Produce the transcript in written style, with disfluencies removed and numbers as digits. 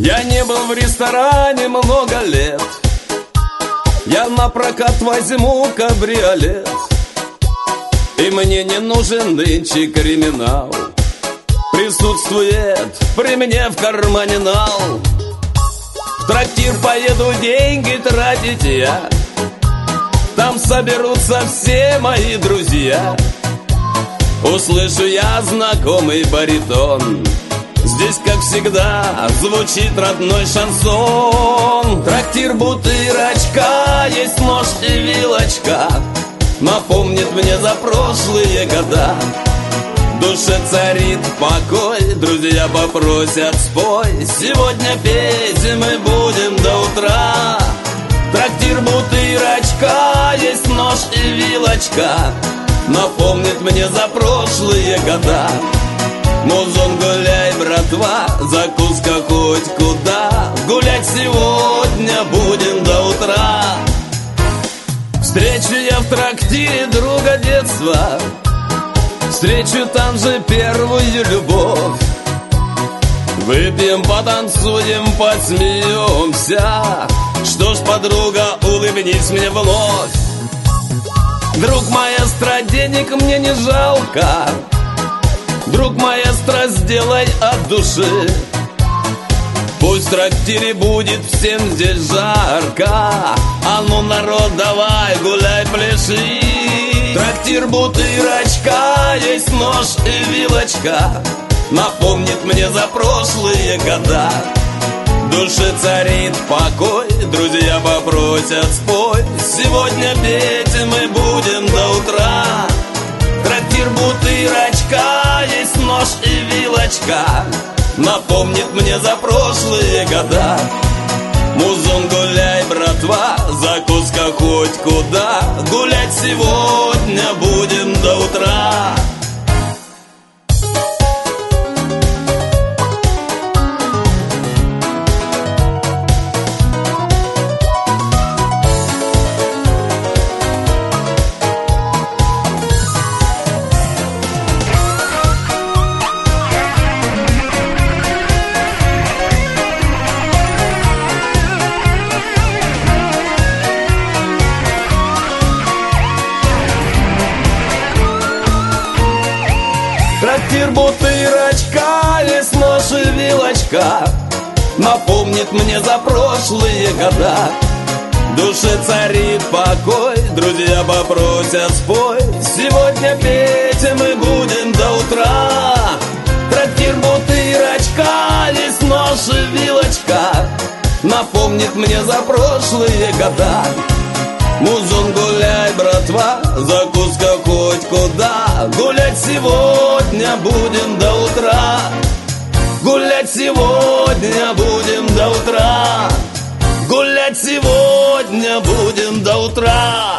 Я не был в ресторане много лет. Я на прокат возьму кабриолет. И мне не нужен нынче криминал. Присутствует при мне в кармане нал. В трактир поеду деньги тратить я. Там соберутся все мои друзья. Услышу я знакомый баритон. Здесь, как всегда, звучит родной шансон. Трактир Бутырочка, есть нож и вилочка. Напомнит мне за прошлые года. В душе царит покой, друзья попросят спой. Сегодня петь мы будем до утра. Трактир Бутырочка, есть нож и вилочка. Напомнит мне за прошлые года. Музон, гуляй, братва, закуска хоть куда. Гулять сегодня будем до утра. Встречу я в трактире друга детства. Встречу там же первую любовь. Выпьем, потанцуем, посмеемся. Что ж, подруга, улыбнись мне вновь. Друг маэстро, денег мне не жалко. Друг маэстро, сделай от души. Пусть в трактире будет всем здесь жарко. А ну, народ, давай, гуляй, пляши. Трактир Бутырочка, есть нож и вилочка. Напомнит мне за прошлые года. В душе царит покой, друзья попросят спой. Сегодня петь мы будем до утра. Трактир Бутырочка, есть нож и вилочка. Напомнит мне за прошлые года. Музон, гуляй, братва, закуска хоть куда. Гулять сегодня будем до утра. Трактир Бутырочка, есть нож и вилочка. Напомнит мне за прошлые года. В душе царит покой, друзья попросят спой. Сегодня петь мы будем до утра. Трактир Бутырочка, есть нож и вилочка. Напомнит мне за прошлые года. Музон, гуляй, братва, закуска хоть куда. Гулять сегодня будем до утра. Гулять сегодня будем до утра. Гулять сегодня будем до утра.